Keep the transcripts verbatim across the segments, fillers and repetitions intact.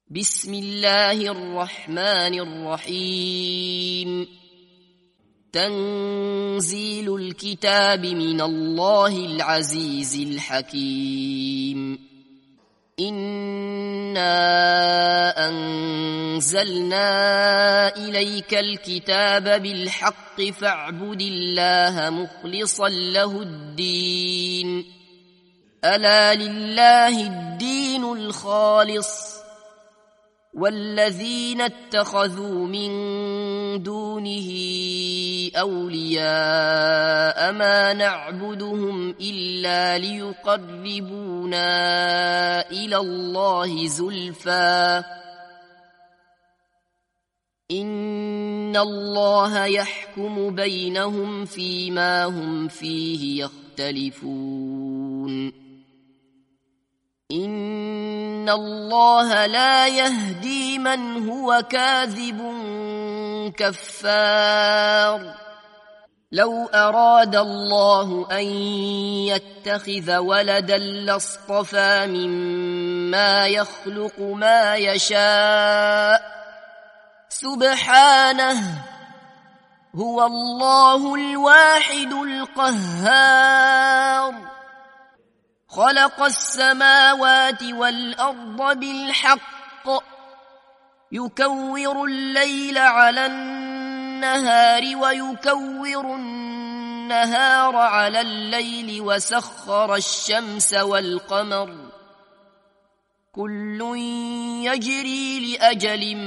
بسم الله الرحمن الرحيم. تنزيل الكتاب من الله العزيز الحكيم. إنا أنزلنا إليك الكتاب بالحق فاعبد الله مخلصا له الدين. ألا لله الدين الخالص والذين اتخذوا من دونه أولياء ما نعبدهم إلا ليقربونا إلى الله زلفى إن الله يحكم بينهم فيما هم فيه يختلفون. إن الله لا يهدي من هو كاذب كفار. لو أراد الله أن يتخذ ولدا لاصطفى مما يخلق ما يشاء سبحانه هو الله الواحد القهار. خلق السماوات والأرض بالحق يكور الليل على النهار ويكور النهار على الليل وسخر الشمس والقمر كل يجري لأجل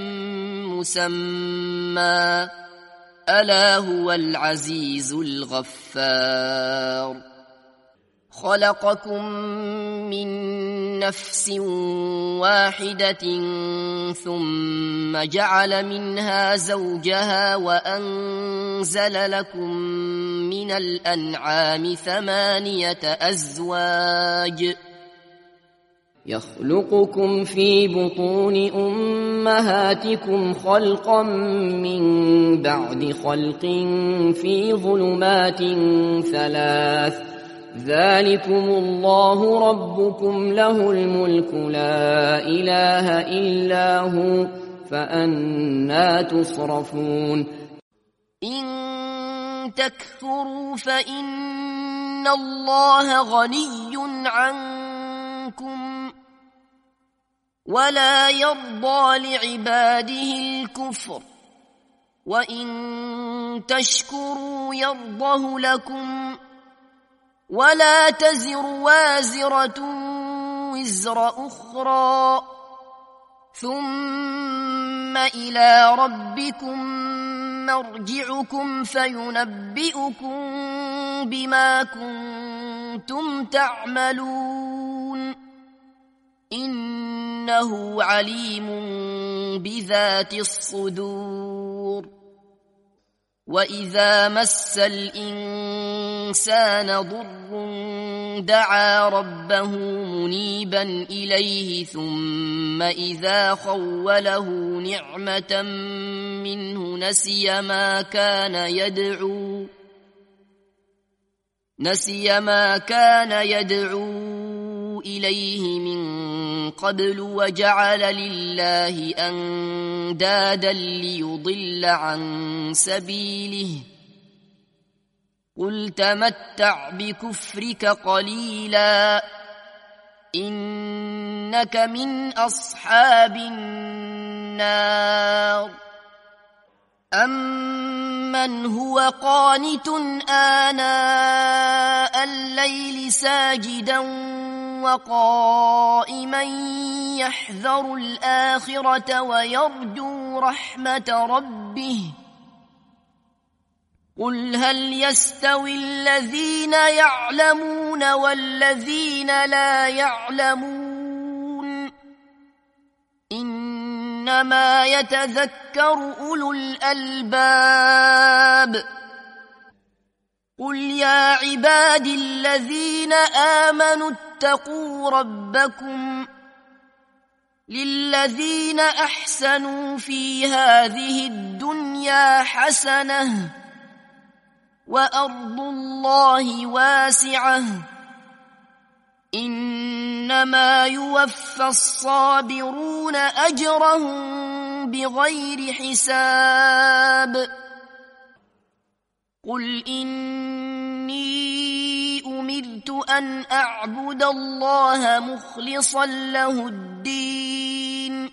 مسمى ألا هو العزيز الغفار. خلقكم من نفس واحدة ثم جعل منها زوجها وأنزل لكم من الأنعام ثمانية أزواج يخلقكم في بطون أمهاتكم خلقا من بعد خلق في ظلمات ثلاث ذلكم الله ربكم له الملك لا إله إلا هو فأنى تصرفون. إن تكفروا فإن الله غني عنكم ولا يرضى لعباده الكفر وإن تشكروا يرضه لكم ولا تزر وازرة وزر أخرى ثم إلى ربكم مرجعكم فينبئكم بما كنتم تعملون إنه عليم بذات الصدور. وإذا مس الإنسان ضر دعا ربه منيبا إليه ثم إذا خوله نعمة منه نسي ما كان يدعو نسي ما كان يدعو إليه من قبل وجعل لله أندادا ليضل عن سبيله قل تمتع بكفرك قليلا إنك من أصحاب النار. أمن هو قانت آناء الليل ساجدا وقائما يحذر الآخرة ويرجو رحمة ربه قل هل يستوي الذين يعلمون والذين لا يعلمون إنما يتذكر أولو الألباب. قل يا عبادي الذين آمنوا اتقوا ربكم للذين أحسنوا في هذه الدنيا حسنة وأرض الله واسعة إن إنما يوفى الصابرون أجرهم بغير حساب قل إني أمرت أن أعبد الله مخلصا له الدين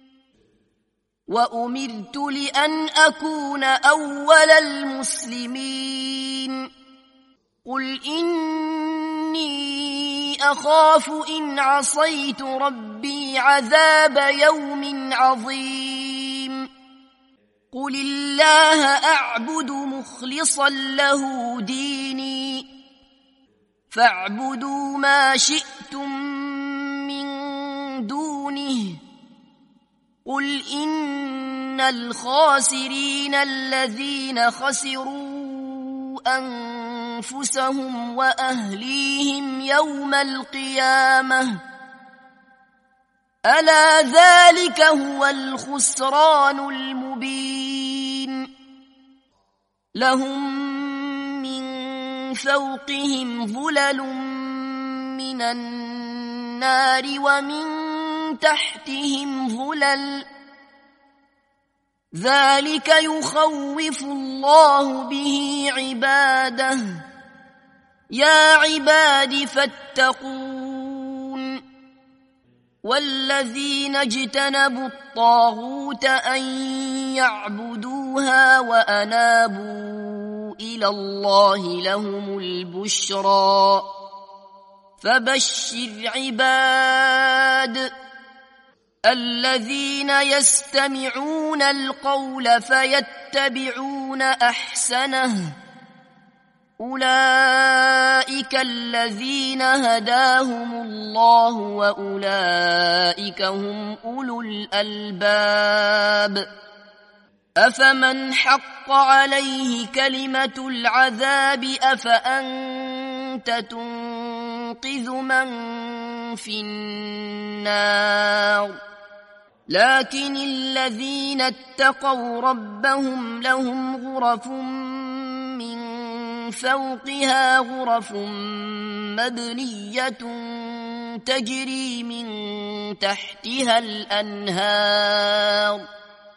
وأمرت لأن أكون أول المسلمين قل إني أخاف إن عصيت ربي عذاب يوم عظيم قل الله أعبد مخلصا له ديني فاعبدوا ما شئتم من دونه قل إن الخاسرين الذين خسروا أنفسهم وأهليهم يوم القيامة ألا ذلك هو الخسران المبين لهم من فوقهم ظلل من النار ومن تحتهم ظلل ذلك يخوف الله به عباده يا عباد فاتقون والذين اجتنبوا الطاغوت أن يعبدوها وأنابوا إلى الله لهم البشرى فبشر عباد الذين يستمعون القول فيتبعون أحسنه أولئك الذين هداهم الله وأولئك هم أولو الألباب أفمن حق عليه كلمة العذاب أفأنت تنقذ من في النار لكن الذين اتقوا ربهم لهم غرف من فوقها غرف مبنية تجري من تحتها الأنهار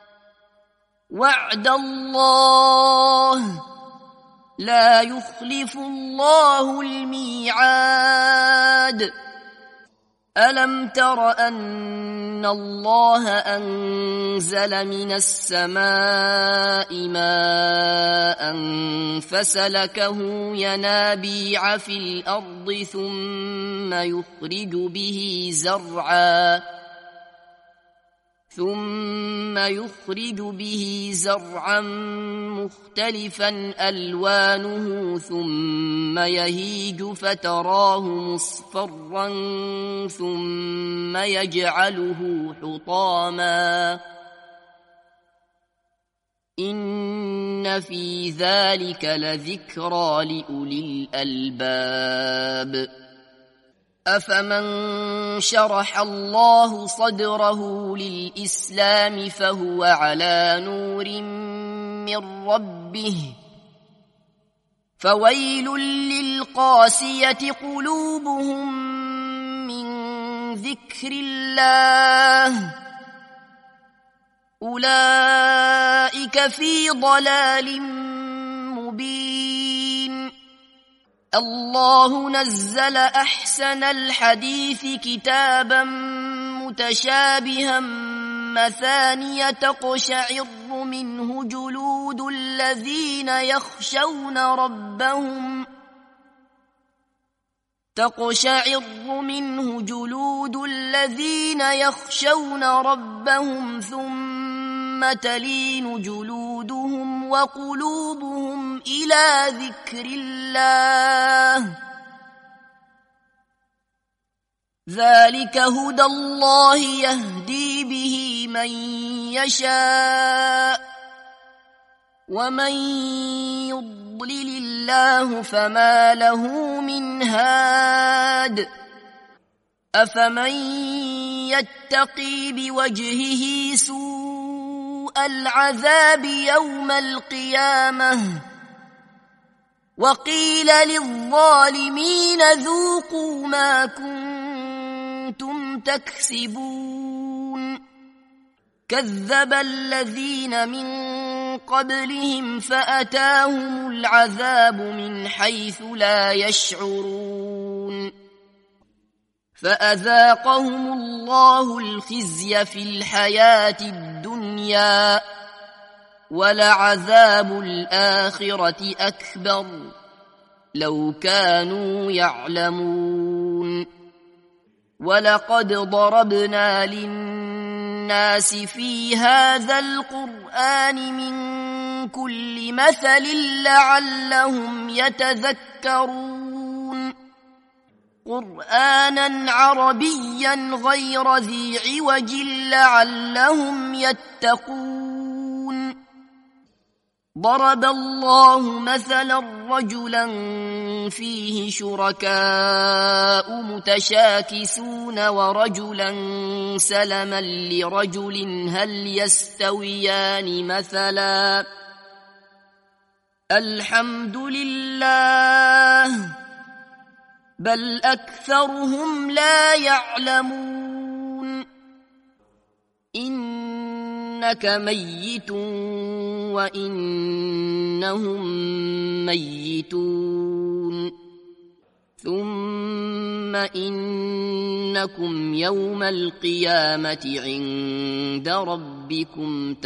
وعد الله لا يخلف الله الميعاد ألم تر أن الله أنزل من السماء ماء فسلكه ينابيع في الأرض ثم يخرج به زرعا ثم يخرج به زرعا مختلفا ألوانه ثم يهيج فتراه مصفرا ثم يجعله حطاما إن في ذلك لذكرى لأولي الألباب أفمن شرح الله صدره للإسلام فهو على نور من ربه فويل للقاسية قلوبهم من ذكر الله أولئك في ضلال مبين الله نزل أحسن الحديث كتابا متشابها مثانية تقشعر منه جلود الذين يخشون ربهم تقشعر منه جلود الذين يخشون ربهم ثم تلين جلودهم وقلوبهم إلى ذكر الله ذلك هدى الله يهدي به من يشاء ومن يضلل الله فما له من هاد أفمن يتقي بوجهه سوء العذاب يوم القيامة وقيل للظالمين ذوقوا ما كنتم كنتم تكسبون كذب الذين من قبلهم فأتاهم العذاب من حيث لا يشعرون فأذاقهم الله الخزي في الحياة الدنيا ولعذاب الآخرة أكبر لو كانوا يعلمون ولقد ضربنا للناس في هذا القرآن من كل مثل لعلهم يتذكرون قرآنا عربيا غير ذي عوج لعلهم يتقون ضرب الله مثلا رجلا فيه شركاء متشاكسون ورجلا سلما لرجل هل يستويان مثلا الحمد لله بل أكثرهم لا يعلمون إنك ميت وإنهم ميتون ثم إنكم يوم القيامة عند ربكم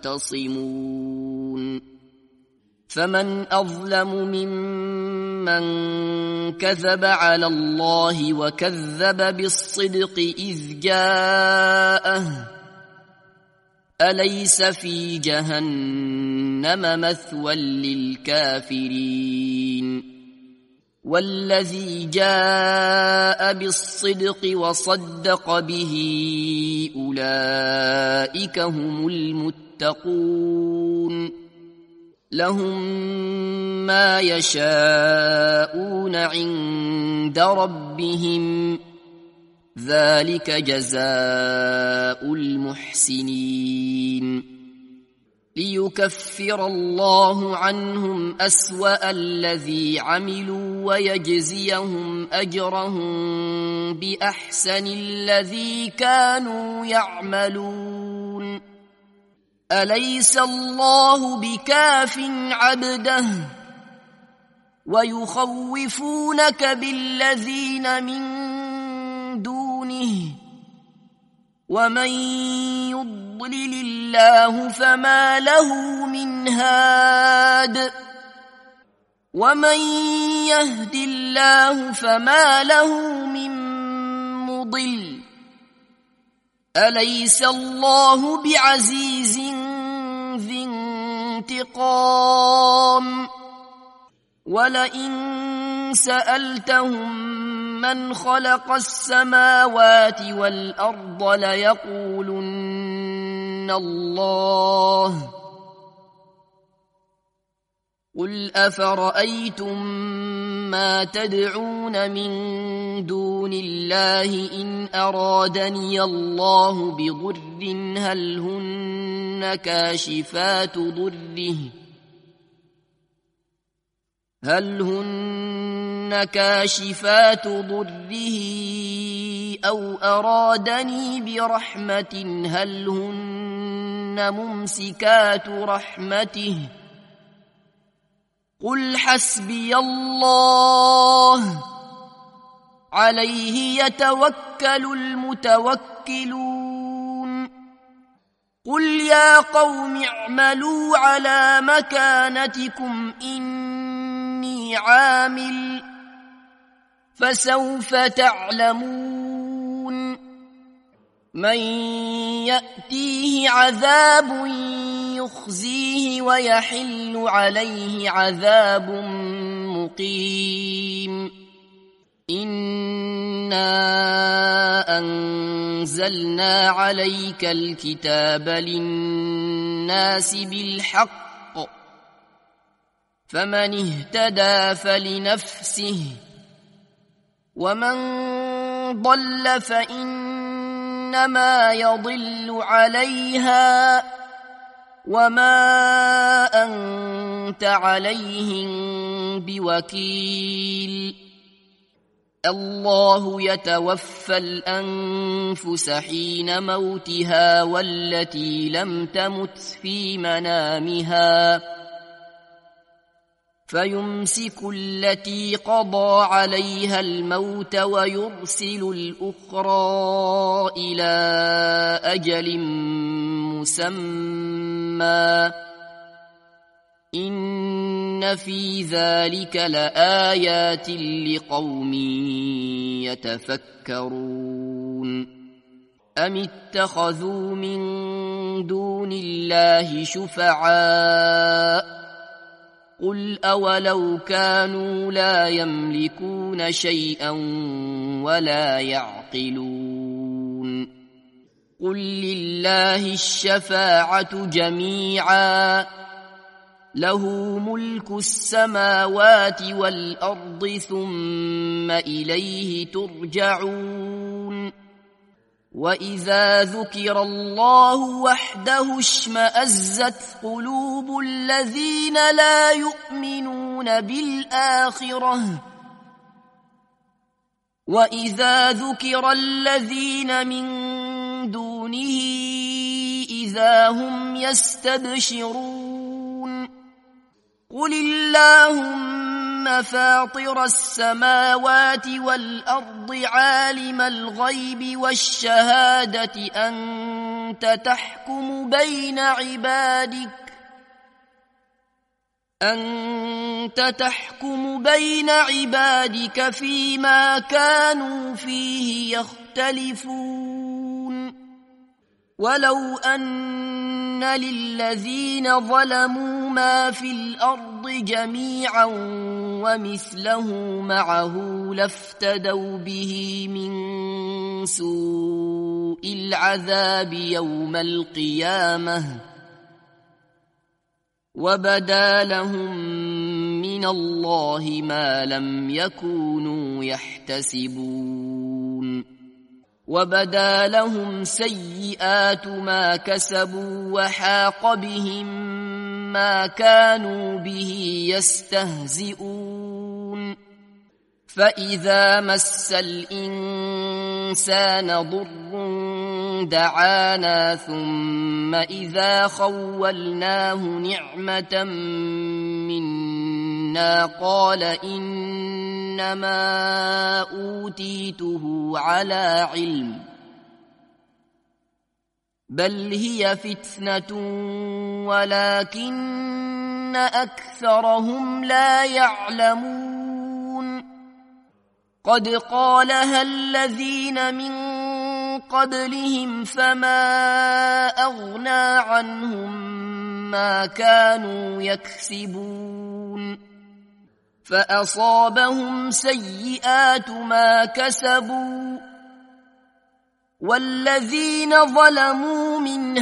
تختصمون فمن أظلم ممن كذب على الله وكذب بالصدق إذ جاءه أليس في جهنم مثوى للكافرين والذي جاء بالصدق وصدق به أولئك هم المتقون لهم ما يشاءون عند ربهم ذلك جزاء المحسنين ليكفر الله عنهم أسوأ الذي عملوا ويجزيهم أجرهم بأحسن الذي كانوا يعملون أليس الله بكاف عبده ويخوفونك بالذين من دونه ومن يضلل الله فما له من هاد ومن يهد الله فما له من مضل أليس الله بعزيز ذي انتقام ولئن سألتهم من خلق السماوات والأرض ليقولن الله قل أفرأيتم ما تدعون من دون الله إن أرادني الله بضر هل هن كاشفات ضره هل هن كاشفات ضره أو أرادني برحمة هل هن ممسكات رحمته قل حسبي الله عليه يتوكل المتوكلون قل يا قوم اعملوا على مكانتكم إني عامل فسوف تعلمون من يأتيه عذاب يخزيه ويحل عليه عذاب مقيم إنا أنزلنا عليك الكتاب للناس بالحق فمن اهتدى فلنفسه ومن ضل فإنما يضل عليها وما أنت عليهم بوكيل الله يتوفى الأنفس حين موتها والتي لم تمت في منامها فيمسك التي قضى عليها الموت ويرسل الأخرى إلى أجل مسمى إن في ذلك لآيات لقوم يتفكرون أم اتخذوا من دون الله شفعاء قل أولو كانوا لا يملكون شيئا ولا يعقلون قل لله الشفاعة جميعا له ملك السماوات والأرض ثم إليه ترجعون وإذا ذكر الله وحده اشمأزت قلوب الذين لا يؤمنون بالآخرة وإذا ذكر الذين من دونه إذا هم يستبشرون قل اللهم فاطر السماوات والأرض عالم الغيب والشهادة أنت تحكم بين عبادك أنت تحكم بين عبادك فيما كانوا فيه يختلفون ولو أن للذين ظلموا ما في الأرض جميعا ومثله معه لافتدوا به من سوء العذاب يوم القيامة وبدا لهم من الله ما لم يكونوا يحتسبون وبدا لهم سيئات ما كسبوا وحاق بهم ما كانوا به يستهزئون فإذا مس الإنسان ضر دعانا ثم إذا خولناه نعمة منا قال إنما أوتيته على علم بل هي فتنة ولكن أكثرهم لا يعلمون قد قالها الذين من قبلهم فما أغنى عنهم ما كانوا يكسبون فأصابهم سيئات ما كسبوا والذين ظلموا من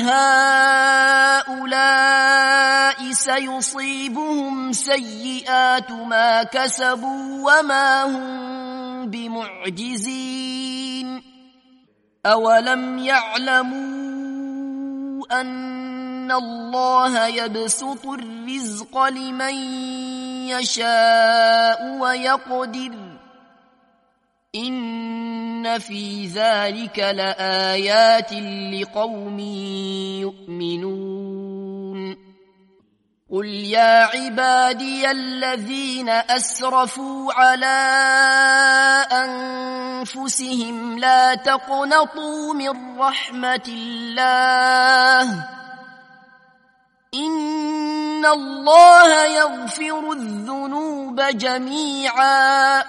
هؤلاء سيصيبهم سيئات ما كسبوا وما هم بمعجزين أولم يعلموا أن الله يبسط الرزق لمن يشاء ويقدر إن في ذلك لآيات لقوم يؤمنون قل يا عبادي الذين أسرفوا على أنفسهم لا تقنطوا من رحمة الله إن الله يغفر الذنوب جميعا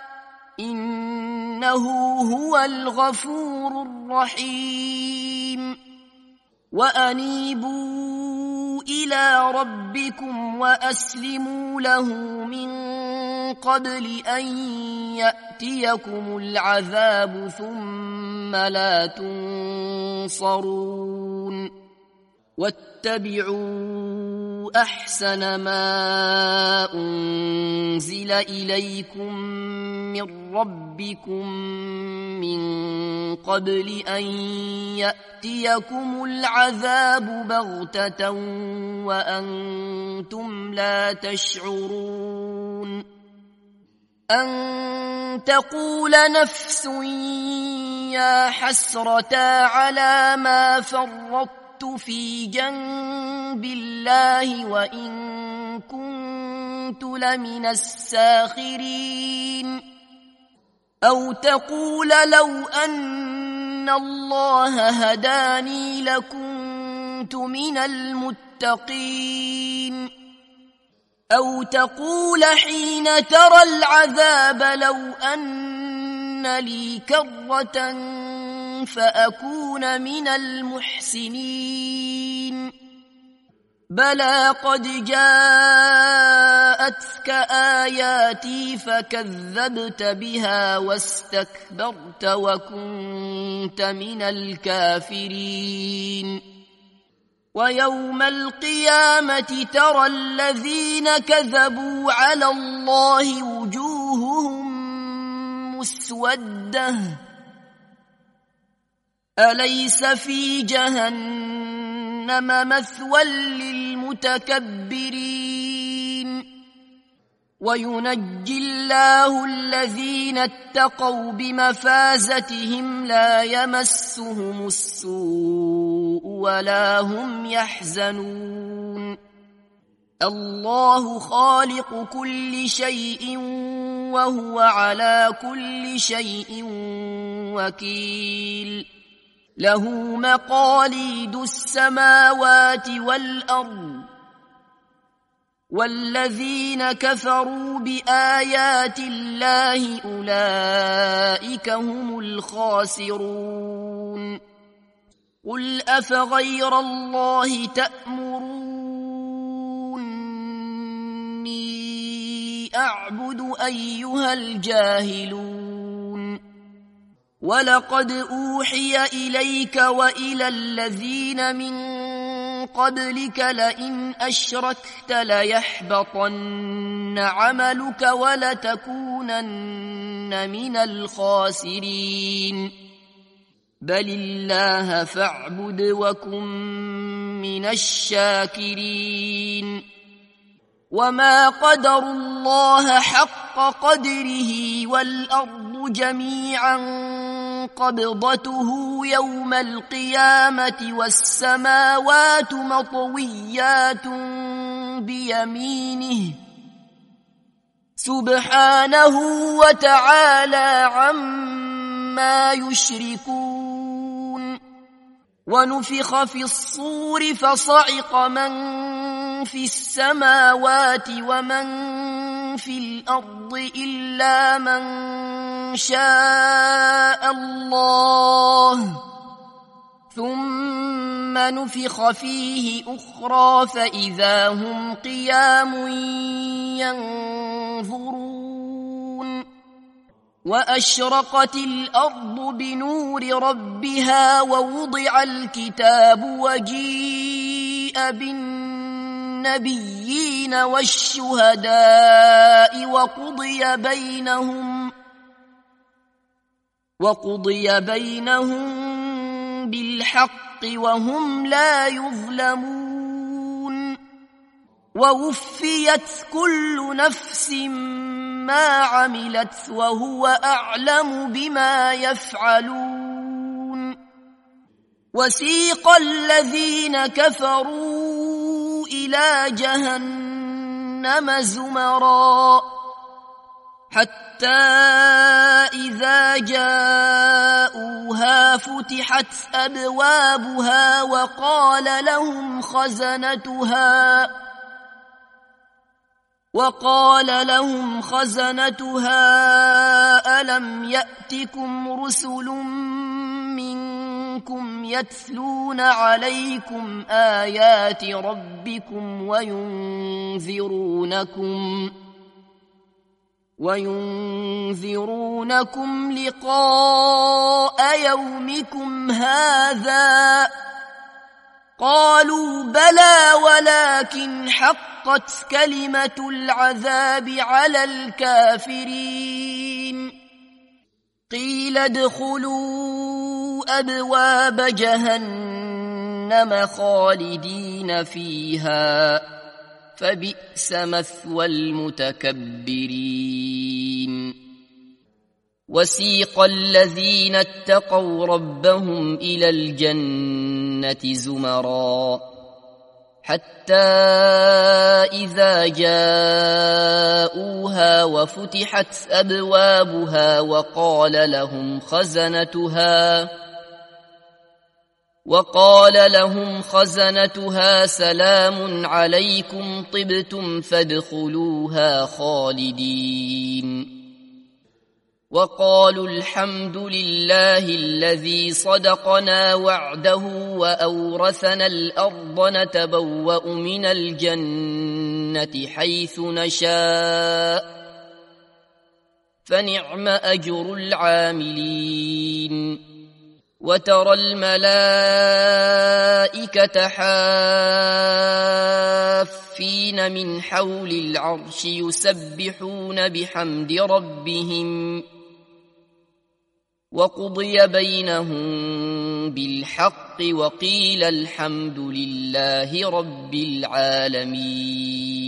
إنه هو الغفور الرحيم وأنيبوا إلى ربكم وأسلموا له من قبل أن يأتيكم العذاب ثم لا تنصرون واتبعوا أحسن ما أنزل إليكم من ربكم من قبل أن يأتيكم العذاب بغتة وأنتم لا تشعرون أن تقول نفس يا حسرة على ما فرطت في جنب الله وإن كنت لمن الساخرين أو تقول لو أن الله هداني لكنت من المتقين أو تقول حين ترى العذاب لو أن لي كرة فأكون من المحسنين بلى قد جاءتك آياتي فكذبت بها واستكبرت وكنت من الكافرين ويوم القيامة ترى الذين كذبوا على الله وجوههم مسودة أليس في جهنم مثوى للمتكبرين وينجي الله الذين اتقوا بمفازتهم لا يمسهم السوء ولا هم يحزنون الله خالق كل شيء وهو على كل شيء وكيل له مقاليد السماوات والأرض والذين كفروا بآيات الله أولئك هم الخاسرون قل أفغير الله تأمروني أعبد أيها الجاهلون ولقد أوحي إليك وإلى الذين من قبلك لئن أشركت ليحبطن عملك ولتكونن من الخاسرين بل الله فاعبد وكن من الشاكرين وما قدروا الله حق قدره والأرض جميعا قبضته يوم القيامة والسماوات مطويات بيمينه سبحانه وتعالى عما يشركون ونفخ في الصور فصعق من في السماوات ومن في الأرض إلا من شاء الله ثم نفخ فيه أخرى فإذا هم قيام ينظرون وأشرقت الأرض بنور ربها ووضع الكتاب وجيء بالنبيين والشهداء وقضي بينهم وقضي بينهم بالحق وهم لا يظلمون ووفيت كل نفس ما عملت وهو أعلم بما يفعلون وسيق الذين كفروا إلى جهنم زمرا حتى إذا جاءوها فتحت أبوابها وقال لهم خزنتها وقال لهم خزنتها ألم يأتكم رسل منكم يتلون عليكم آيات ربكم وينذرونكم وينذرونكم لقاء يومكم هذا قالوا بلى ولكن حقت كلمة العذاب على الكافرين قيل ادخلوا أبواب جهنم خالدين فيها فبئس مثوى المتكبرين وسيق الذين اتقوا ربهم إلى الجنة زمرا حتى إذا جاءوها وفتحت أبوابها وقال لهم خزنتها وقال لهم خزنتها سلام عليكم طبتم فادخلوها خالدين وقالوا الحمد لله الذي صدقنا وعده وأورثنا الأرض نتبوأ من الجنة حيث نشاء فنعم أجر العاملين وترى الملائكة حافين من حول العرش يسبحون بحمد ربهم وقضي بينهم بالحق وقيل الحمد لله رب العالمين